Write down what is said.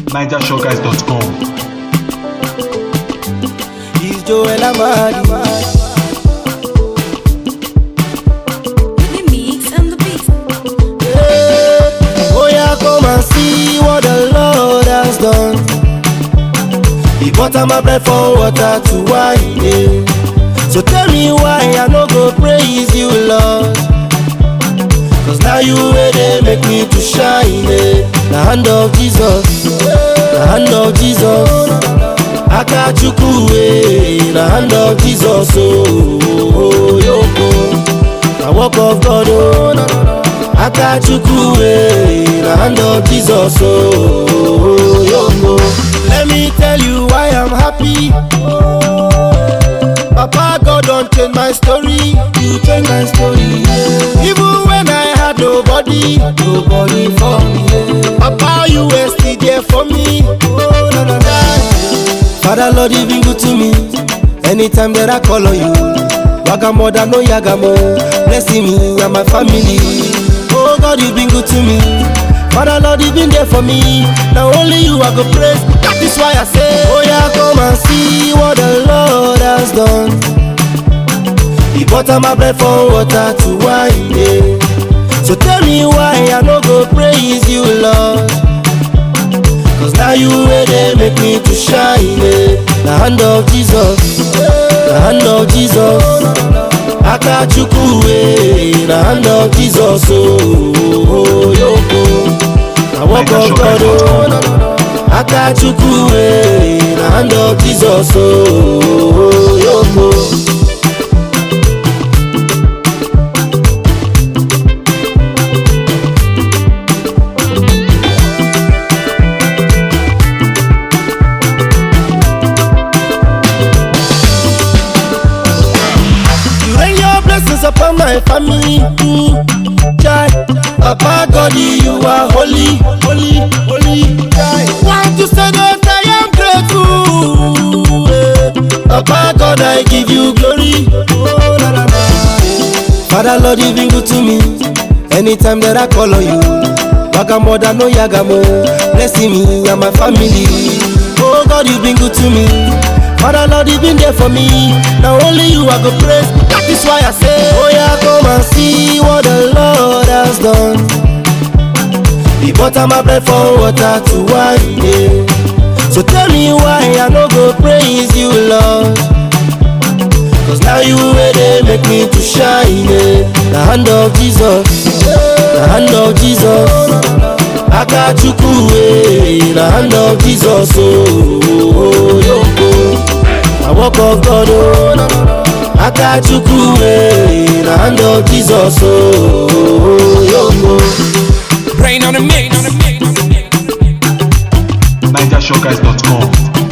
NigerShowGuys.com. It's Joel Amadi. The mix and the beat. Oh yeah, come and see what the Lord has done. He butter my bread from water to wine. Yeah. So tell me why I no go praise you, Lord. Cause now you way they make me to shine. Yeah. The hand of Jesus, the hand of Jesus. Akachukwu, the hand of Jesus. Oh, yoko. The work of God, oh. Akachukwu, the hand of Jesus. Oh, yoko. Let me tell you why I'm happy. Papa God don't change my story. You change my story. Yeah. Even when I had nobody for me. Yeah. Papa, you were still there for me. Oh, no, no, no. Father Lord, you've been good to me. Anytime that I call on you, Wagamoda no Yagamo, blessing me and my family. Oh God, you've been good to me. Father Lord, you've been there for me. Now only you I go praise. That is why I say, oh yeah, come and see what the Lord has done. He butter my bread from water to wine. Yeah. So tell me why I no go praise you, Lord. Cause now you way they make me to shine. Yeah. The hand of Jesus, the hand of Jesus. Akachukwu, the hand of Jesus. Oh, yoko. The work of God, oh. Akachukwu, the hand of Jesus. Oh, yoko. Upon my family, Jai. Papa God, you are holy, holy, holy. Jai. Want to say that I am grateful. Papa God, I give you glory. Oh, la, la, la. Father Lord, you've been good to me. Anytime that I call on you, Wagamoda no Yagamo, blessing me and my family. Oh God, you've been good to me. Father Lord, you've been there for me. Now only you I go praise. That is why I say, oh yeah, come and see what the Lord has done. He butter my bread from water to wine. Yeah. So tell me why I no go praise you, Lord. Cause now you way they make me to shine. Yeah. The hand of Jesus, the hand of Jesus. Akachukwu, the hand of Jesus. Oh, yoko. The work of God, oh. Akachukwu, the hand of Jesus. Oh, yoko. Brain on the mix. NigerShowGuys.com.